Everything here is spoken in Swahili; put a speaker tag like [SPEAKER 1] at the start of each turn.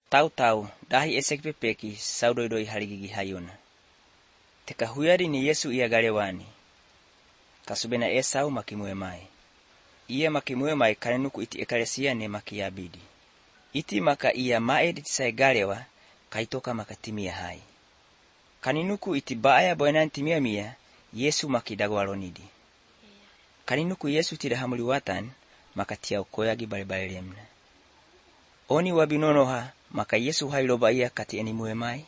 [SPEAKER 1] Tau dahi esek pepeki saudoidoi haligigi hayuna. Teka huyari ni Yesu ia galewani. Kasubena Esau makimue mai. Ia makimue mai kanenuku iti ekalesia ne makiyabidi. Iti maka ia maedi tisai galewa kaitoka maka timia hai. Kaninuku iti baaya boenan timia mia Yesu makidagwalonidi. Kaninuku Yesu tidak hamuliwatan maka tiau koyagi bale-balelemna. Oni wabinonoha maka Yesu hailoba ia kati enimue mai.